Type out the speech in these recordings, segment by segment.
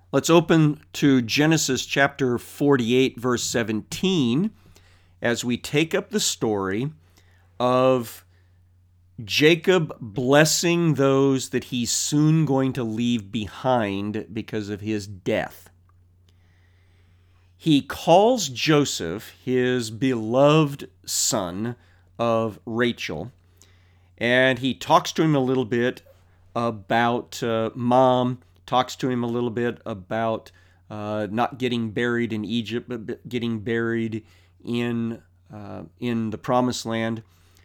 Let's open to Genesis chapter 48, verse 17, as we take up the story of Jacob blessing those that he's soon going to leave behind because of his death. He calls Joseph his beloved son of Rachel, and he talks to him a little bit about mom, talks to him a little bit about not getting buried in Egypt, but getting buried in the Promised Land.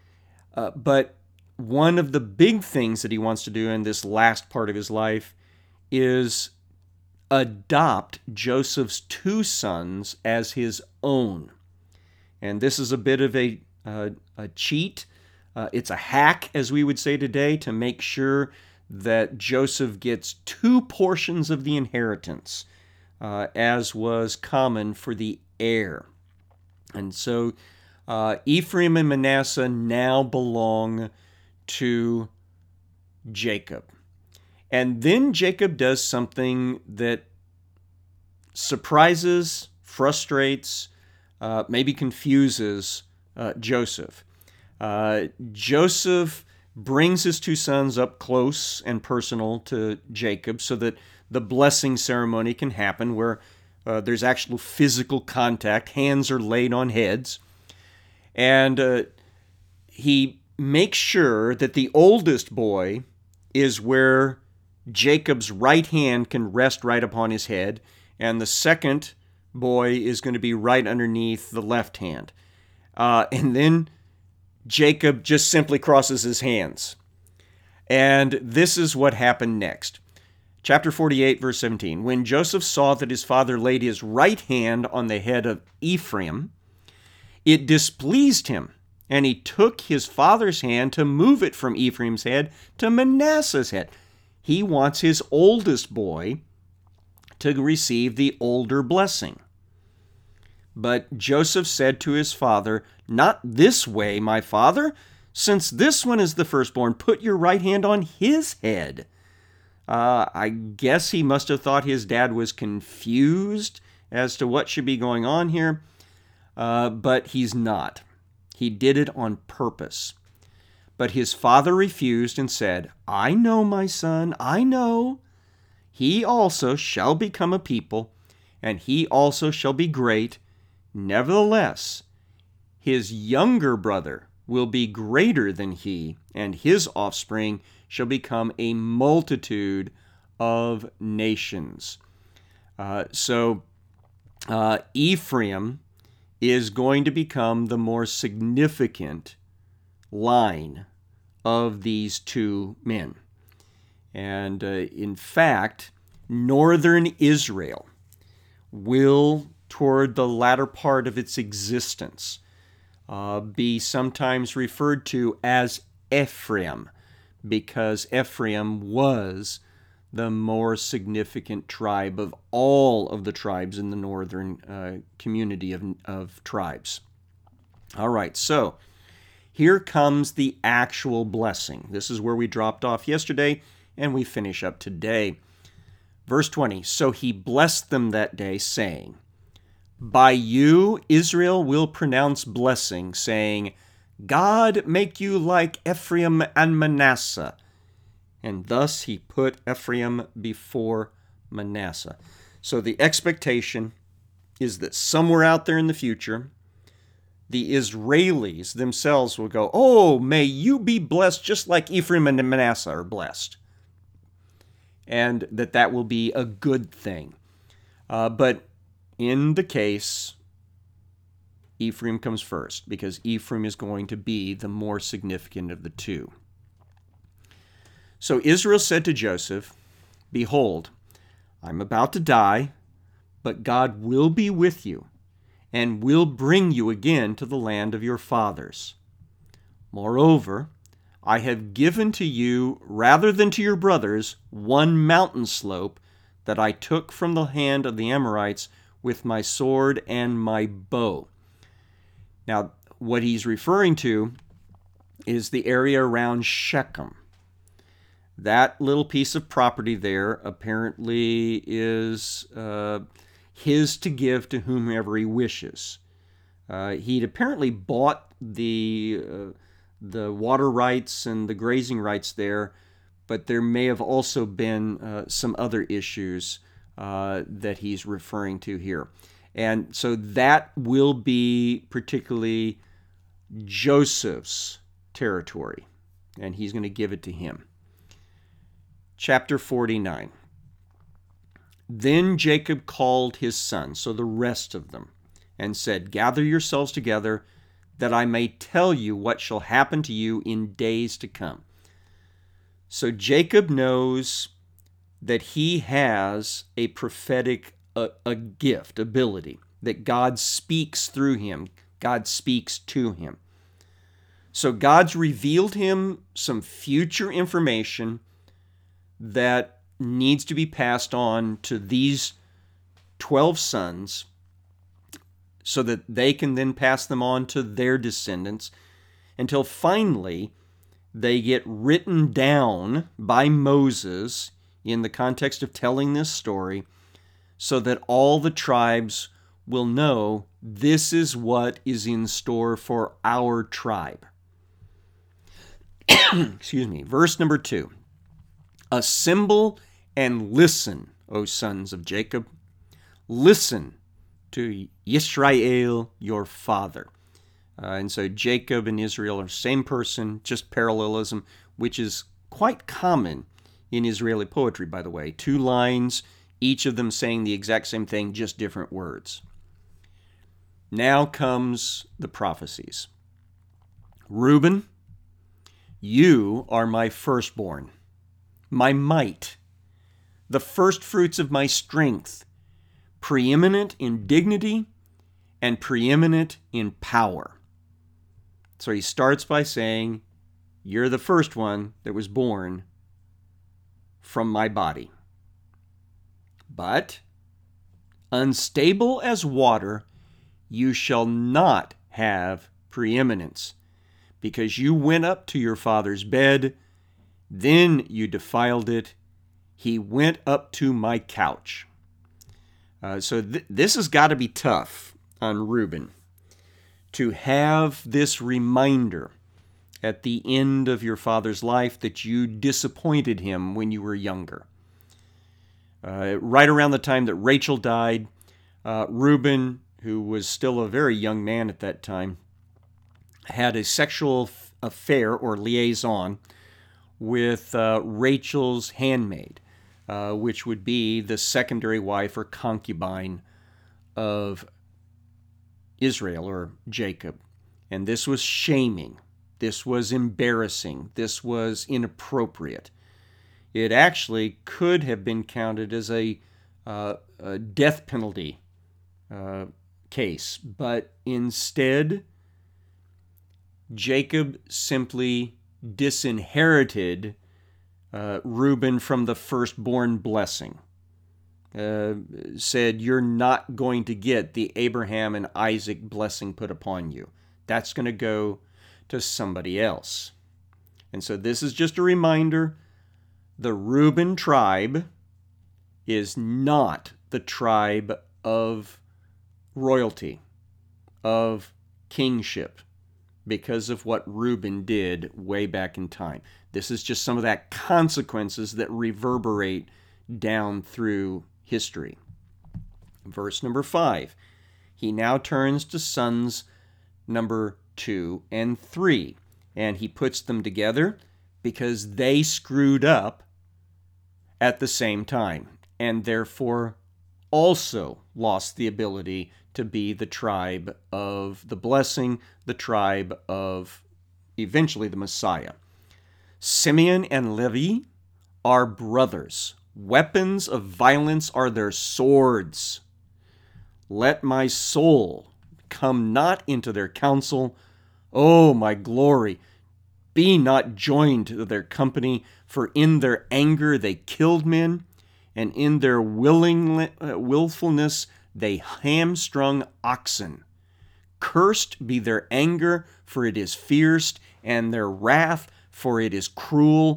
But one of the big things that he wants to do in this last part of his life is adopt Joseph's two sons as his own. And this is a bit of a cheat. It's a hack, as we would say today, to make sure that Joseph gets two portions of the inheritance, as was common for the heir. And so Ephraim and Manasseh now belong to Jacob. And then Jacob does something that surprises, frustrates, maybe confuses Joseph. Joseph brings his two sons up close and personal to Jacob so that the blessing ceremony can happen where there's actual physical contact, hands are laid on heads, and he makes sure that the oldest boy is where Jacob's right hand can rest right upon his head, and the second boy is going to be right underneath the left hand. And then Jacob just simply crosses his hands. And this is what happened next. Chapter 48, verse 17. When Joseph saw that his father laid his right hand on the head of Ephraim, it displeased him, and he took his father's hand to move it from Ephraim's head to Manasseh's head. He wants his oldest boy to receive the older blessing. But Joseph said to his father, "Not this way, my father. Since this one is the firstborn, put your right hand on his head." I guess he must have thought his dad was confused as to what should be going on here, but he's not. He did it on purpose. But his father refused and said, "I know, my son, I know. He also shall become a people, and he also shall be great. Nevertheless, his younger brother will be greater than he, and his offspring shall become a multitude of nations." So Ephraim is going to become the more significant line of these two men. And in fact, northern Israel will, toward the latter part of its existence, be sometimes referred to as Ephraim, because Ephraim was the more significant tribe of all of the tribes in the northern community of tribes. All right, so here comes the actual blessing. This is where we dropped off yesterday, and we finish up today. Verse 20, "So he blessed them that day, saying, By you Israel will pronounce blessing, saying, God make you like Ephraim and Manasseh. And thus he put Ephraim before Manasseh." So the expectation is that somewhere out there in the future, the Israelis themselves will go, "Oh, may you be blessed just like Ephraim and Manasseh are blessed." And that will be a good thing. But in the case, Ephraim comes first, because Ephraim is going to be the more significant of the two. So Israel said to Joseph, "Behold, I'm about to die, but God will be with you, and will bring you again to the land of your fathers. Moreover, I have given to you, rather than to your brothers, one mountain slope that I took from the hand of the Amorites with my sword and my bow." Now, what he's referring to is the area around Shechem. That little piece of property there apparently is his to give to whomever he wishes. He'd apparently bought the water rights and the grazing rights there, but there may have also been some other issues that he's referring to here. And so that will be particularly Joseph's territory, and he's going to give it to him. Chapter 49. Then Jacob called his sons, so the rest of them, and said, "Gather yourselves together, that I may tell you what shall happen to you in days to come." So Jacob knows that he has a prophetic a gift, ability, that God speaks through him, God speaks to him. So God's revealed him some future information that needs to be passed on to these 12 sons so that they can then pass them on to their descendants until finally they get written down by Moses in the context of telling this story so that all the tribes will know this is what is in store for our tribe. Excuse me. Verse number 2. Assemble and listen, O sons of Jacob. Listen to Yisrael, your father. And so Jacob and Israel are the same person, just parallelism, which is quite common in Israeli poetry, by the way. 2 lines, each of them saying the exact same thing, just different words. Now comes the prophecies. Reuben, you are my firstborn, my might, the first fruits of my strength, preeminent in dignity and preeminent in power. So he starts by saying, you're the first one that was born from my body. But unstable as water, you shall not have preeminence, because you went up to your father's bed, then you defiled it. He went up to my couch. So this has got to be tough on Reuben, to have this reminder at the end of your father's life that you disappointed him when you were younger. Right around the time that Rachel died, Reuben, who was still a very young man at that time, had a sexual affair or liaison with Rachel's handmaid, which would be the secondary wife or concubine of Israel or Jacob. And this was shaming. This was embarrassing. This was inappropriate. It actually could have been counted as a death penalty case, but instead, Jacob simply disinherited Reuben from the firstborn blessing. Said, you're not going to get the Abraham and Isaac blessing put upon you. That's going to go to somebody else. And so this is just a reminder, the Reuben tribe is not the tribe of royalty, of kingship, because of what Reuben did way back in time. This is just some of that consequences that reverberate down through history. Verse number 5. He now turns to sons number 2 and 3, and he puts them together because they screwed up at the same time, and therefore also lost the ability to be the tribe of the blessing, the tribe of eventually the Messiah. Simeon and Levi are brothers. Weapons of violence are their swords. Let my soul come not into their counsel. O my glory, be not joined to their company, for in their anger they killed men, and in their willfulness they hamstrung oxen. Cursed be their anger, for it is fierce, and their wrath, for it is cruel.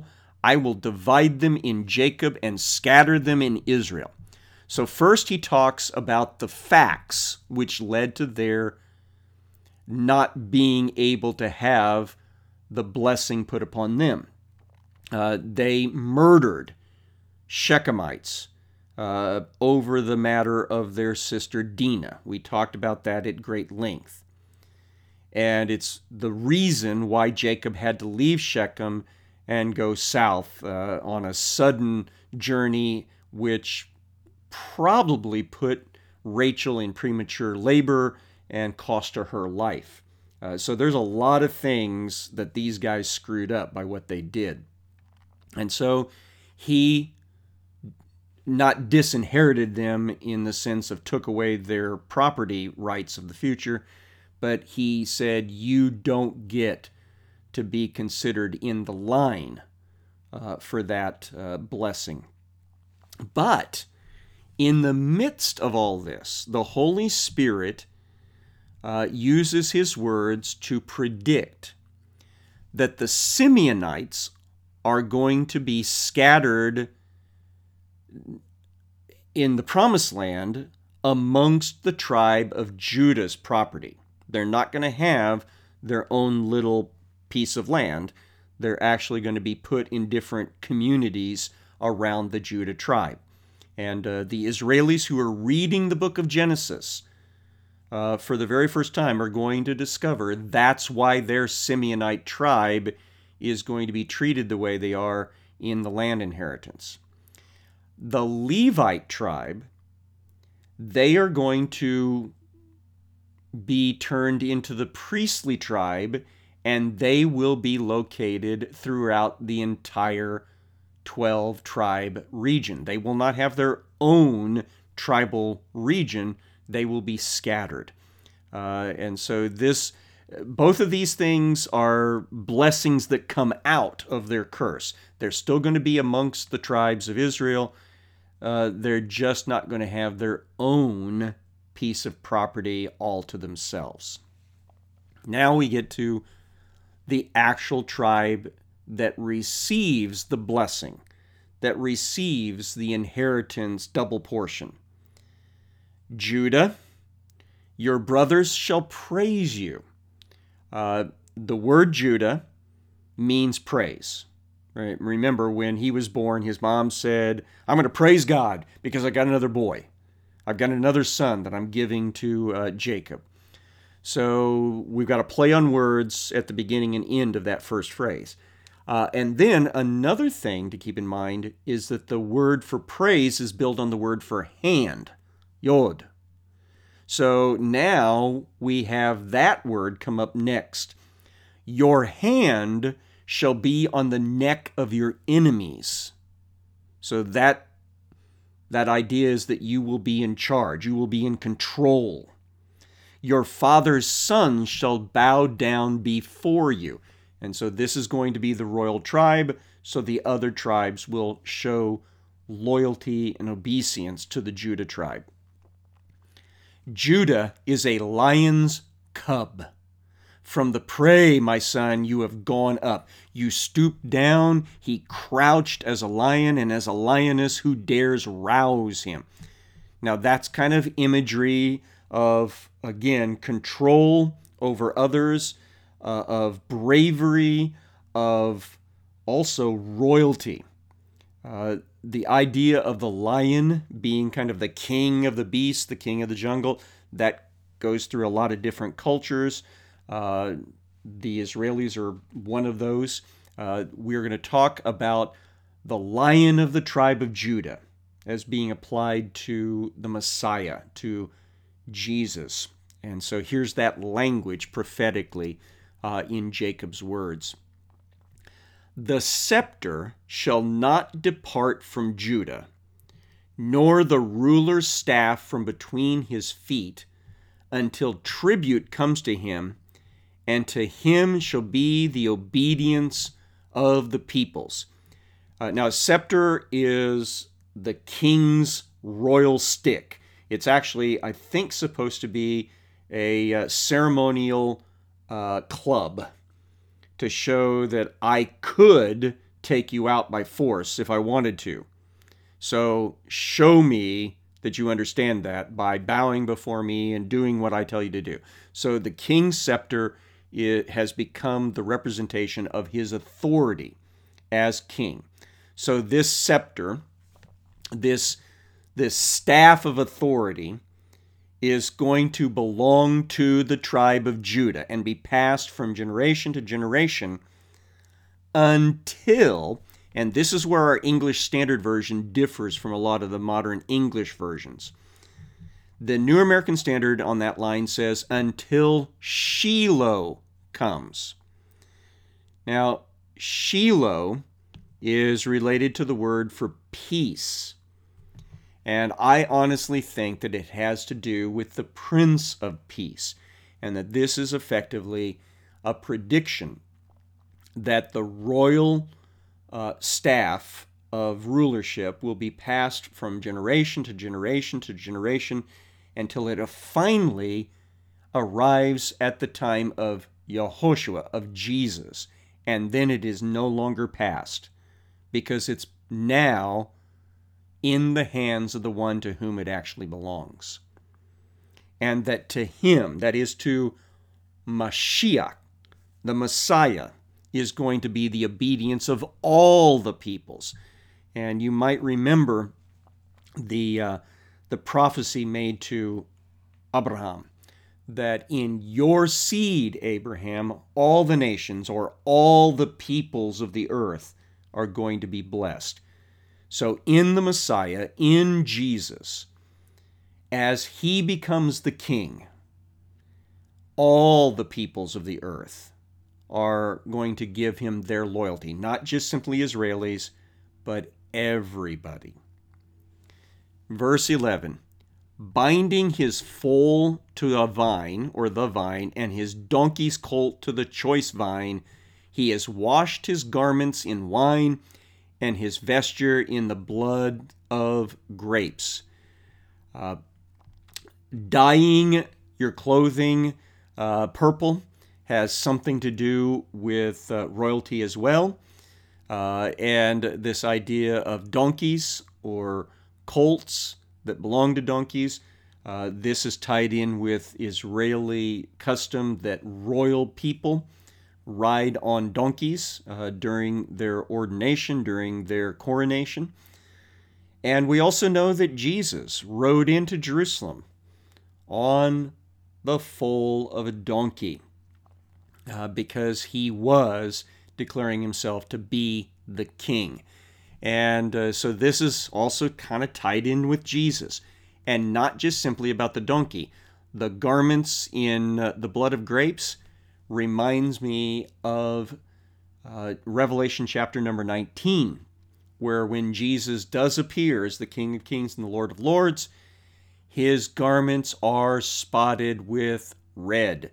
I will divide them in Jacob and scatter them in Israel. So first he talks about the facts which led to their not being able to have the blessing put upon them. They murdered Shechemites over the matter of their sister Dinah. We talked about that at great length. And it's the reason why Jacob had to leave Shechem and go south on a sudden journey, which probably put Rachel in premature labor and cost her life. So there's a lot of things that these guys screwed up by what they did. And so he not disinherited them in the sense of took away their property rights of the future, but he said, you don't get to be considered in the line for that blessing. But in the midst of all this, the Holy Spirit uses his words to predict that the Simeonites are going to be scattered in the Promised Land amongst the tribe of Judah's property. They're not going to have their own little piece of land. They're actually going to be put in different communities around the Judah tribe. And the Israelis who are reading the book of Genesis for the very first time are going to discover that's why their Simeonite tribe is going to be treated the way they are in the land inheritance. The Levite tribe, they are going to be turned into the priestly tribe, and they will be located throughout the entire 12-tribe region. They will not have their own tribal region. They will be scattered. And so both of these things are blessings that come out of their curse. They're still going to be amongst the tribes of Israel. They're just not going to have their own piece of property all to themselves. Now we get to the actual tribe that receives the blessing, that receives the inheritance double portion. Judah, your brothers shall praise you. The word Judah means praise. Right? Remember, when he was born, his mom said, I'm going to praise God because I got another boy. I've got another son that I'm giving to Jacob. So we've got a play on words at the beginning and end of that first phrase. And then another thing to keep in mind is that the word for praise is built on the word for hand, yod. So now we have that word come up next. Your hand shall be on the neck of your enemies. So that idea is that you will be in charge. You will be in control. Your father's sons shall bow down before you. And so this is going to be the royal tribe, so the other tribes will show loyalty and obeisance to the Judah tribe. Judah is a lion's cub. From the prey, my son, you have gone up. You stooped down, he crouched as a lion, and as a lioness, who dares rouse him? Now that's kind of imagery of, again, control over others, of bravery, of also royalty. The idea of the lion being kind of the king of the beasts, the king of the jungle, that goes through a lot of different cultures. The Israelis are one of those. We're going to talk about the Lion of the tribe of Judah as being applied to the Messiah, to Jesus. And so here's that language prophetically in Jacob's words. The scepter shall not depart from Judah, nor the ruler's staff from between his feet, until tribute comes to him, and to him shall be the obedience of the peoples. Now, a scepter is the king's royal stick. It's actually, I think, supposed to be a ceremonial club to show that I could take you out by force if I wanted to. So show me that you understand that by bowing before me and doing what I tell you to do. So the king's scepter, it has become the representation of his authority as king. So this scepter, this staff of authority, is going to belong to the tribe of Judah and be passed from generation to generation until, and this is where our English Standard Version differs from a lot of the modern English versions. The New American Standard on that line says, until Shiloh comes. Now, Shiloh is related to the word for peace. And I honestly think that it has to do with the Prince of Peace, and that this is effectively a prediction that the royal staff of rulership will be passed from generation to generation to generation until it finally arrives at the time of Yehoshua, of Jesus, and then it is no longer passed, because it's now in the hands of the one to whom it actually belongs. And that to him, that is to Mashiach, the Messiah, is going to be the obedience of all the peoples. And you might remember the prophecy made to Abraham, that in your seed, Abraham, all the nations or all the peoples of the earth are going to be blessed. So in the Messiah, in Jesus, as he becomes the king, all the peoples of the earth are going to give him their loyalty, not just simply Israelis, but everybody. Verse 11, binding his foal to a vine, or the vine, and his donkey's colt to the choice vine, he has washed his garments in wine, and his vesture in the blood of grapes. Dyeing your clothing purple has something to do with royalty as well. And this idea of donkeys or colts that belong to donkeys, this is tied in with Israeli custom that royal people ride on donkeys during their ordination, during their coronation. And we also know that Jesus rode into Jerusalem on the foal of a donkey because he was declaring himself to be the king. And so this is also kind of tied in with Jesus, and not just simply about the donkey. The garments in the blood of grapes reminds me of Revelation chapter number 19, where when Jesus does appear as the King of Kings and the Lord of Lords, his garments are spotted with red.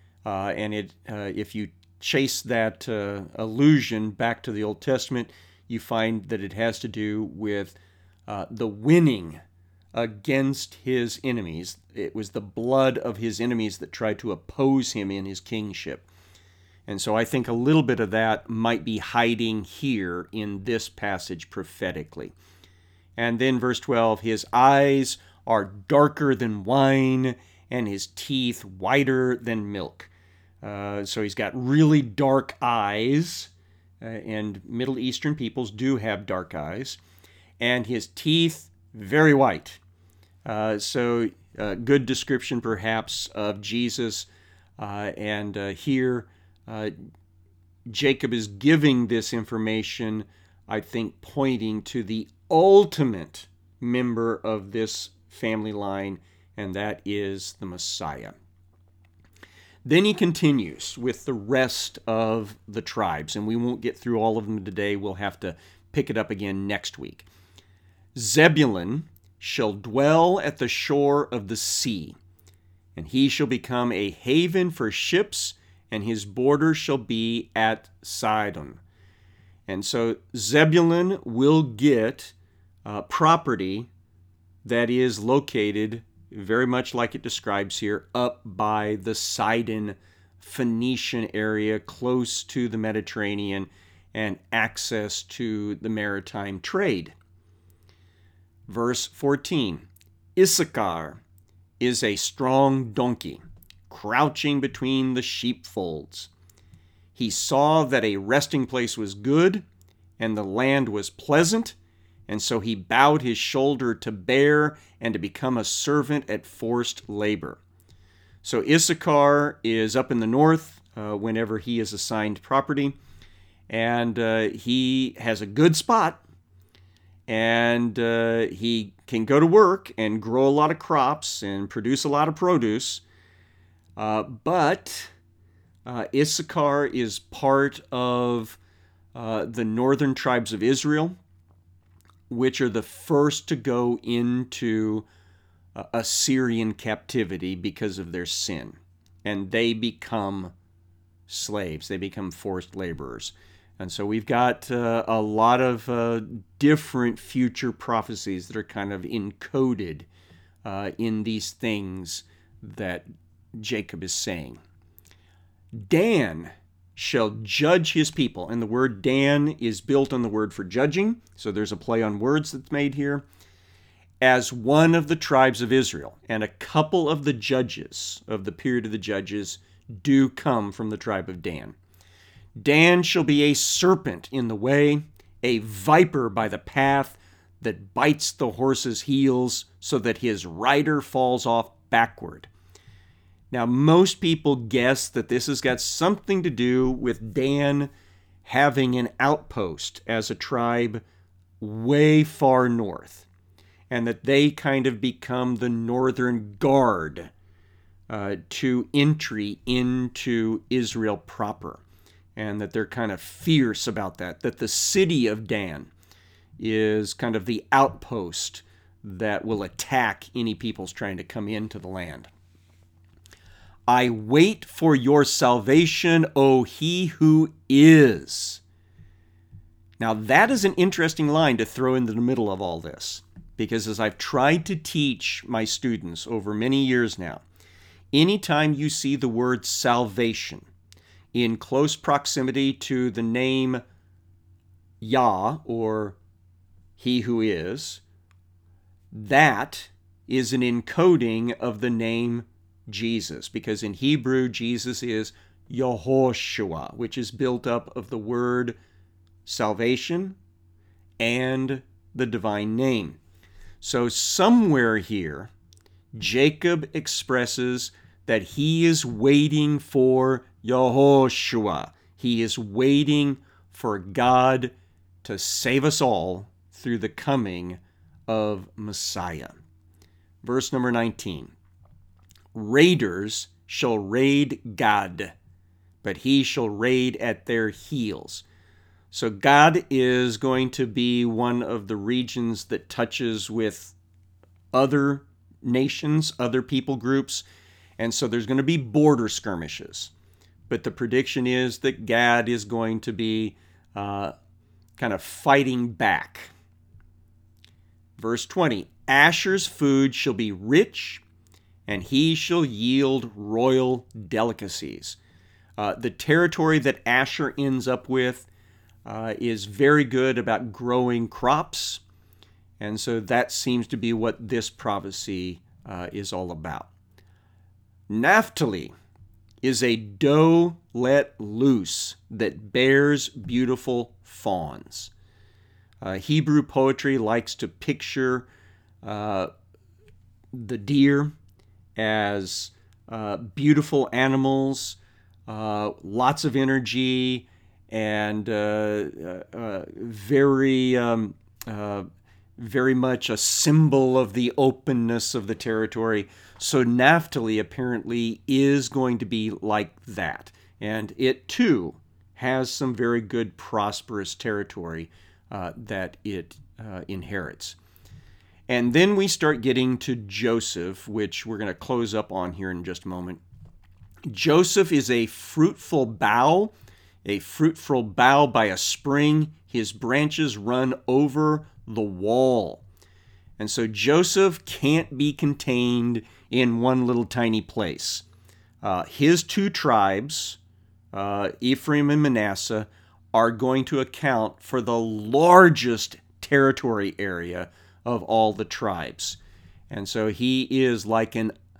If you chase that allusion back to the Old Testament, you find that it has to do with the winning against his enemies. It was the blood of his enemies that tried to oppose him in his kingship. And so I think a little bit of that might be hiding here in this passage prophetically. And then verse 12, his eyes are darker than wine, and his teeth whiter than milk. So he's got really dark eyes, and Middle Eastern peoples do have dark eyes, and his teeth very white. So good description perhaps of Jesus, and here Jacob is giving this information, I think, pointing to the ultimate member of this family line, and that is the Messiah. Then he continues with the rest of the tribes, and we won't get through all of them today. We'll have to pick it up again next week. Zebulun shall dwell at the shore of the sea, and he shall become a haven for ships, and his border shall be at Sidon. And so Zebulun will get property that is located very much like it describes here, up by the Sidon Phoenician area, close to the Mediterranean. and access to the maritime trade. Verse 14, Issachar is a strong donkey, crouching between the sheepfolds. He saw that a resting place was good, and the land was pleasant, and so he bowed his shoulder to bear and to become a servant at forced labor. So Issachar is up in the north whenever he is assigned property, and he has a good spot, and he can go to work and grow a lot of crops and produce a lot of produce, but Issachar is part of the northern tribes of Israel, which are the first to go into Assyrian captivity because of their sin. And they become slaves. They become forced laborers. And so we've got a lot of different future prophecies that are kind of encoded in these things that Jacob is saying. Dan shall judge his people. And the word Dan is built on the word for judging. So there's a play on words that's made here. As one of the tribes of Israel. And a couple of the judges of the period of the judges do come from the tribe of Dan. Dan shall be a serpent in the way, a viper by the path that bites the horse's heels so that his rider falls off backward. Now, most people guess that this has got something to do with Dan having an outpost as a tribe way far north, and that they kind of become the northern guard to entry into Israel proper, and that they're kind of fierce about that the city of Dan is kind of the outpost that will attack any peoples trying to come into the land. I wait for your salvation, O he who is. Now that is an interesting line to throw into the middle of all this, because as I've tried to teach my students over many years now, anytime you see the word salvation in close proximity to the name Yah, or he who is, that is an encoding of the name Jesus, because in Hebrew, Jesus is Yehoshua, which is built up of the word salvation and the divine name. So somewhere here, Jacob expresses that he is waiting for Yehoshua. He is waiting for God to save us all through the coming of Messiah. Verse number 19. Raiders shall raid Gad, but he shall raid at their heels. So Gad is going to be one of the regions that touches with other nations, other people groups, and so there's going to be border skirmishes. But the prediction is that Gad is going to be kind of fighting back. Verse 20, Asher's food shall be rich, and he shall yield royal delicacies. The territory that Asher ends up with is very good about growing crops, and so that seems to be what this prophecy is all about. Naphtali is a doe let loose that bears beautiful fawns. Hebrew poetry likes to picture the deer as beautiful animals, lots of energy, and very much a symbol of the openness of the territory. So Naphtali apparently is going to be like that. And it too has some very good prosperous territory that it inherits. And then we start getting to Joseph, which we're going to close up on here in just a moment. Joseph is a fruitful bough by a spring. His branches run over the wall. And so Joseph can't be contained in one little tiny place. His two tribes, Ephraim and Manasseh, are going to account for the largest territory area of all the tribes. And so he is like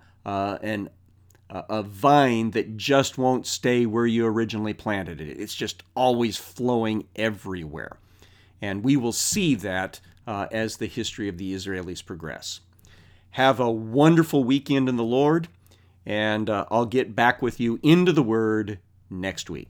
a vine that just won't stay where you originally planted it. It's just always flowing everywhere. And we will see that as the history of the Israelis progress. Have a wonderful weekend in the Lord, and I'll get back with you into the Word next week.